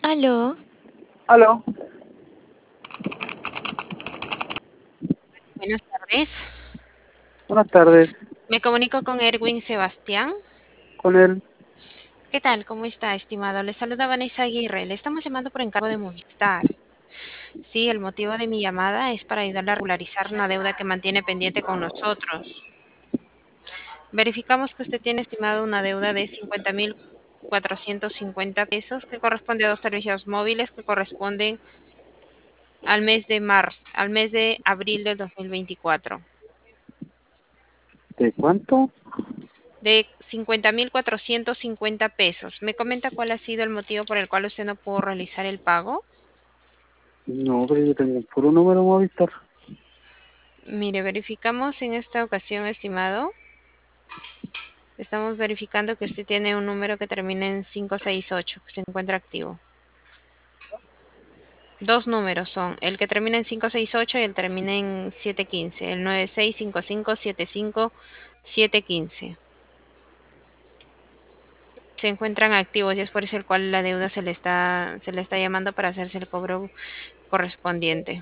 Aló, Aló, Buenas tardes. buenas tardes. Me comunico con Erwin Sebastián. Con él, ¿Qué tal? ¿Cómo está, estimado? Le saluda Vanessa Aguirre. Le estamos llamando por encargo de Movistar. Sí, el motivo de mi llamada es para ayudarle a regularizar una deuda que mantiene pendiente con nosotros. Verificamos que usted tiene estimado una deuda de 50.450 pesos que corresponde a dos servicios móviles que corresponden al mes de abril del 2024. ¿de cuánto? De 50.450 pesos. ¿Me comenta cuál ha sido el motivo por el cual usted no pudo realizar el pago? No, pero yo tengo un puro número Movistar. Mire, verificamos en esta ocasión, estimado. Estamos verificando que usted tiene un número que termina en 568, que se encuentra activo. Dos números son el que termina en 568 y el que termina en 715, el 965575-715. Se encuentran activos y es por eso el cual la deuda se le está llamando para hacerse el cobro correspondiente.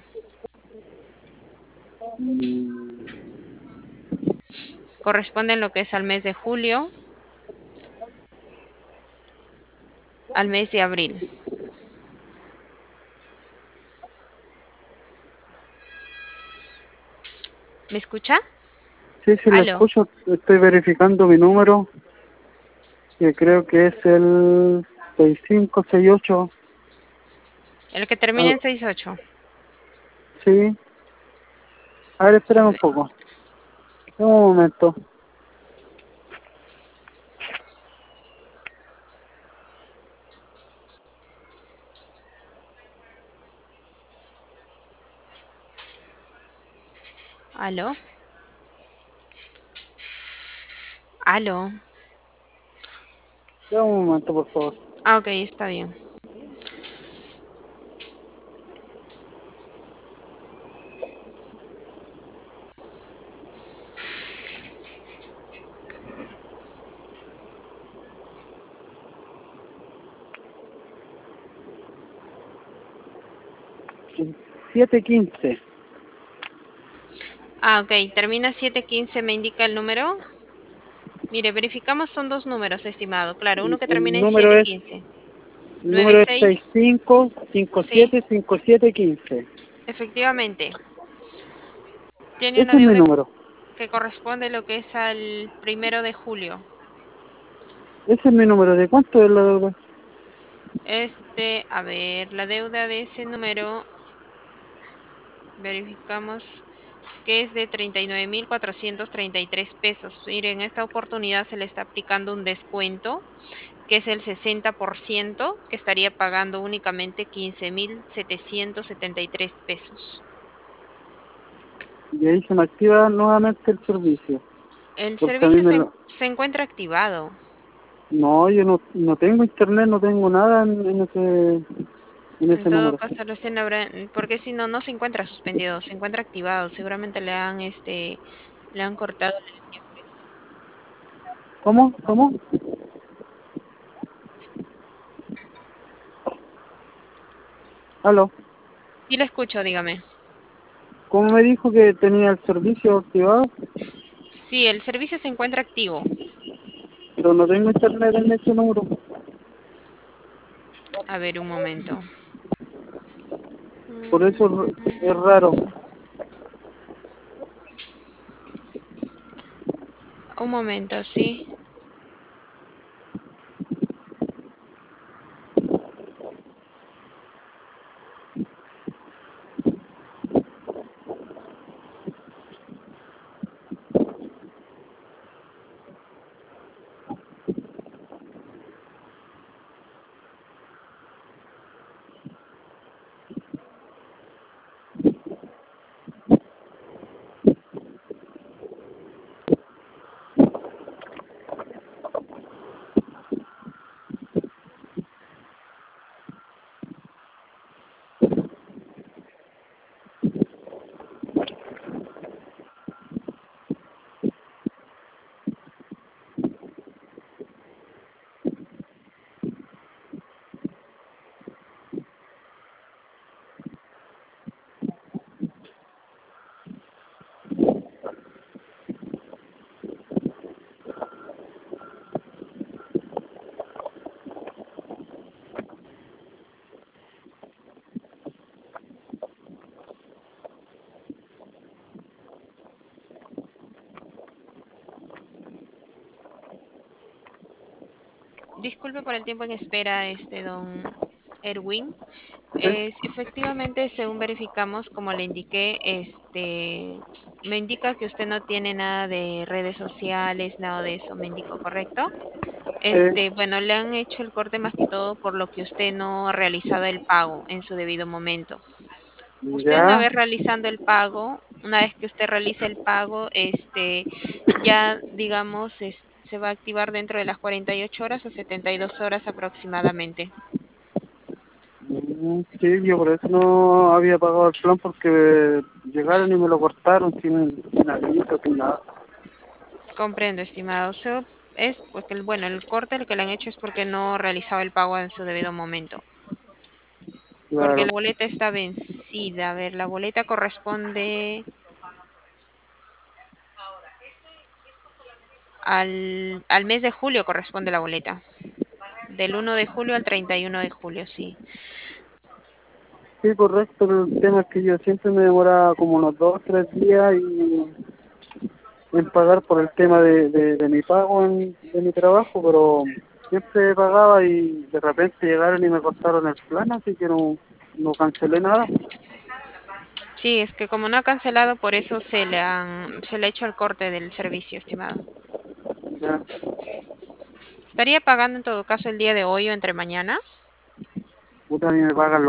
Mm, Corresponden lo que es al mes de julio, al mes de abril. ¿Me escucha? sí, sí, le Aló. escucho. Estoy verificando mi número, que creo que es el 6568. El que termina Al- en 68. sí, a ver, A espérame un ver. poco. Un momento. Aló. Aló. Un momento, por favor. Ah, ok, está bien. 715. Ah, ok, termina 715, me indica el número. Mire, verificamos, son dos números, estimado. Claro, uno que El termina en número es, 715. el número es 96, sí, 65575715. efectivamente. Tiene una Ese es mi deuda número. que corresponde lo que es al 1 de julio. Ese es mi número. ¿De cuánto es la deuda? A ver, la deuda de ese número, verificamos que es de 39.433 pesos. Mire, en esta oportunidad se le está aplicando un descuento, que es el 60%, que estaría pagando únicamente 15.773 pesos. Y ahí se me activa nuevamente el servicio. El Porque a mí servicio me se, lo... se encuentra activado. No, yo no tengo internet, no tengo nada en En ese todo número. caso, recién habrá, porque si no, no se encuentra suspendido, se encuentra activado. Seguramente le han cortado la línea por eso. ¿Cómo? ¿Cómo? ¿Aló? Sí, le escucho, dígame. ¿Cómo me dijo que tenía el servicio activado? Sí, el servicio se encuentra activo. Pero no tengo internet en ese número. A ver, un momento. Por Mm, eso es raro. un momento, sí. Disculpe por el tiempo en espera, don Erwin. Sí, Efectivamente, según verificamos, como le indiqué, me indica que usted no tiene nada de redes sociales, nada de eso, me indicó, ¿correcto? sí, Bueno, le han hecho el corte más que todo por lo que usted no ha realizado el pago en su debido momento. Usted una ya. vez realizando el pago, una vez que usted realice el pago, ya digamos, se va a activar dentro de las 48 horas o 72 horas aproximadamente. Sí, yo por eso no había pagado el plan porque llegaron y me lo cortaron sin aviso, sin nada. Comprendo, estimado. Es porque, bueno, el corte el que le han hecho es porque no realizaba el pago en su debido momento. Porque Claro, la boleta está vencida. A ver, la boleta corresponde al mes de julio, corresponde la boleta. Del 1 de julio al 31 de julio, sí. sí, correcto, pero el tema es que yo siempre me demoraba como unos 2 o 3 días en pagar por el tema de mi pago de mi trabajo, pero siempre pagaba y de repente llegaron y me cortaron el plan, así que no cancelé nada. Sí, es que como no ha cancelado, por eso se le ha hecho el corte del servicio, estimado. Ya, Estaría pagando en todo caso el día de hoy o entre mañana. puta, a mí me pagan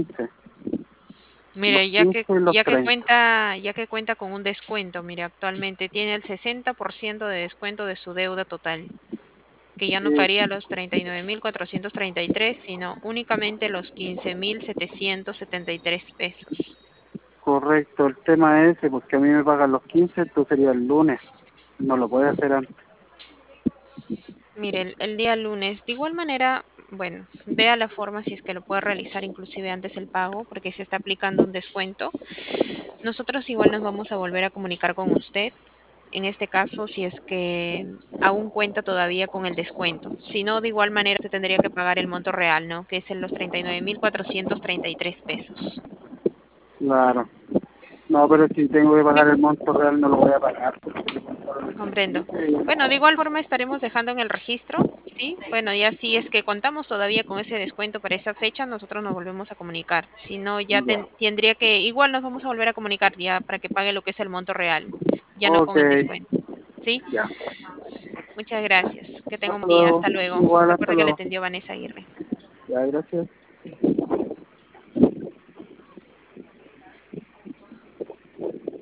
los Mire, 15 y los 30. ya que cuenta con un descuento, mire, actualmente tiene el 60% de descuento de su deuda total, que ya no Sí, paría los 39.433, sino únicamente los 15.773 pesos. correcto, el tema es ese, porque a mí me pagan los 15, esto sería el lunes, no lo puede hacer antes. Mire, el día lunes, de igual manera, bueno, vea la forma si es que lo puede realizar inclusive antes el pago, porque se está aplicando un descuento. Nosotros igual nos vamos a volver a comunicar con usted. En este caso, si es que aún cuenta todavía con el descuento. Si no, de igual manera se tendría que pagar el monto real, ¿no? Que es en los 39.433 pesos. Claro. No, pero si tengo que Sí, pagar el monto real no lo voy a pagar. Porque comprendo. Bueno, de igual forma estaremos dejando en el registro, ¿sí? Bueno, ya si es que contamos todavía con ese descuento para esa fecha, nosotros nos volvemos a comunicar. Si no, ya ya. tendría que, igual nos vamos a volver a comunicar ya para que pague lo que es el monto real, ya no Ok, con el descuento. ¿Sí? ya. Muchas gracias. Que tenga un Hasta día. luego. Hasta luego. Igual, hasta Recuerda que le luego. atendió Vanessa Aguirre. Ya, gracias.